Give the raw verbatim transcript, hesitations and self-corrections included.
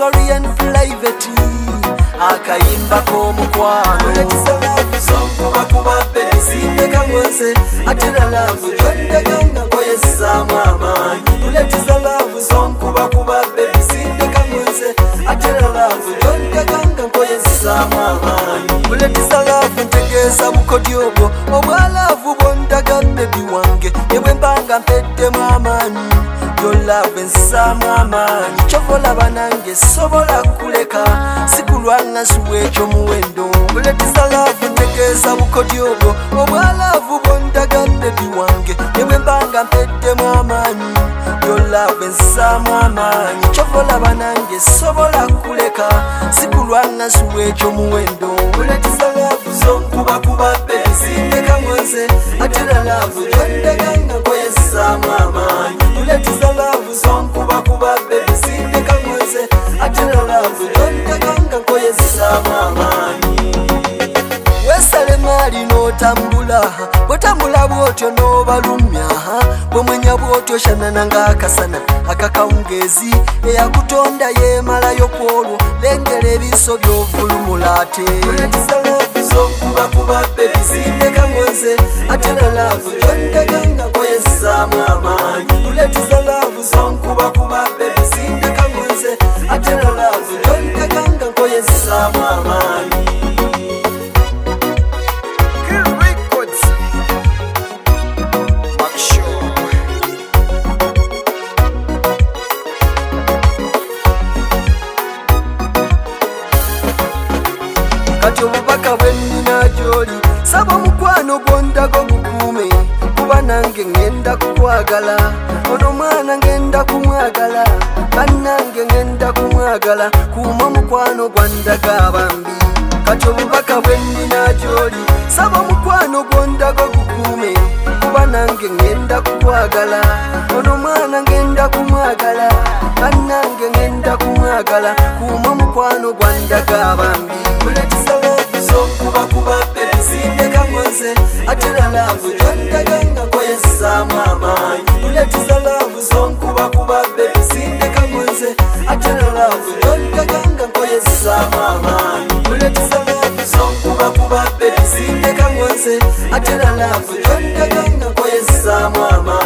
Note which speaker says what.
Speaker 1: sorry and private akayimba k'omukwano sonkuba kuba besinde kamwese atera lavu jondaganga koyesaamu amaanyi uletiza lavu sonkuba kuba besinde kamwese atera lavu jondaganga koyesaamu amaanyi uletiza lavu ntegeeza bukodyogo obwalavu bondaga bebi wange yebwe mbanga mpeddemu amaanyi yolave nsaamu amaanyi kyovola banange sobola kuleka sikulwanga suwekyo muwendo uletiza lavu ntegeeza bukodyogo obwalavu bondaga bebi wange yebwe mbanga mpeddemu amaanyi yolave nsaamu amaanyi kyovola banange sobola kuleka sikulwanga suwekyo muwendo uletiza lavu sonkuba kuba besinde kamwese atera lavu jondaganga koyesaamu amaanyi uletiza lavu sonkuba kuba besinde kamwese atera lavu jondaganga koyesaamu amaanyi wesale maali n'otambula bwotambula bwotyo n'obalumya bwemwenya bwotyo shanananga akasana akakawungezi eyakutonda yeemalayo kwolwo lengera ebiso by'ovulumula ate sonkuba kuba besinde kamwese atera lavu jondaganga koyesaamu amaanyi uletiza lavu sonkuba kuba besinde kamwese atera lavu jondaganga koyesaamu amaanyi kati obubaka bwe nnina gy'oli saba omukwano gwondago gukuume kuba nange ngenda kukwagala ono mwana ngenda kumwagala bannange ngenda kumwagala kuuma omukwano gwandaga abambi kati obubaka bwe nnina gy'oli saba omukwano gwondago gukuume kuba nange ngenda kukwagala ono mwana ngenda kumwagala bannange ngenda kumwagala kuuma omukwano gwandaga abambi sonkuba kuba besinde kamwese atera lavu jondaganga koyesaamu amaanyi uletiza lavu sonkuba kuba besinde kamwese atera lavu jondaganga koyesaamu amaanyi uletiza lavu sonkuba kuba besinde kamwese atera lavu jondaganga koyesaamu amaanyi